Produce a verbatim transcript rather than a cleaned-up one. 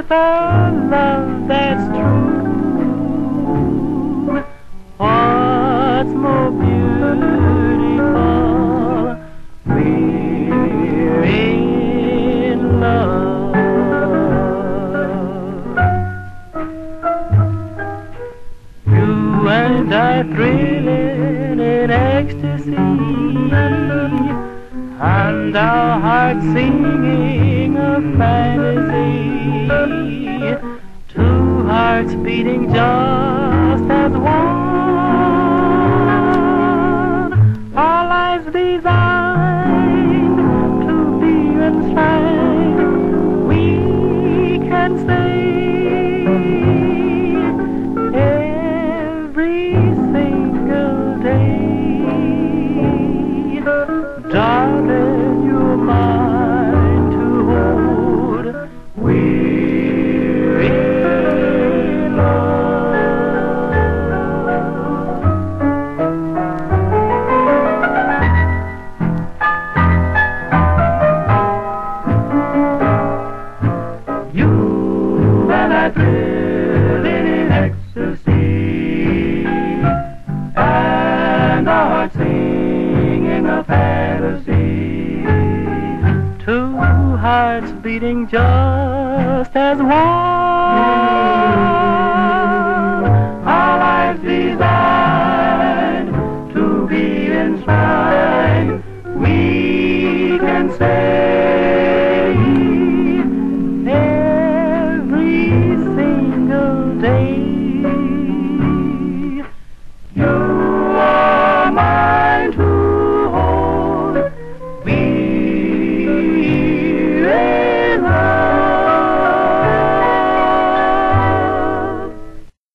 a love that's true. What's more beautiful? We're in love. You and I thrilling in ecstasy, and our hearts singing a fantasy. Two hearts beating just as one. Our lives designed to be enshrined. We can say every single day, darling, you're mine to hold. We're in love. You and I thrilling in ecstasy, and our hearts singing a fantasy. Two hearts beating just as one. Our lives designed to be enshrined. We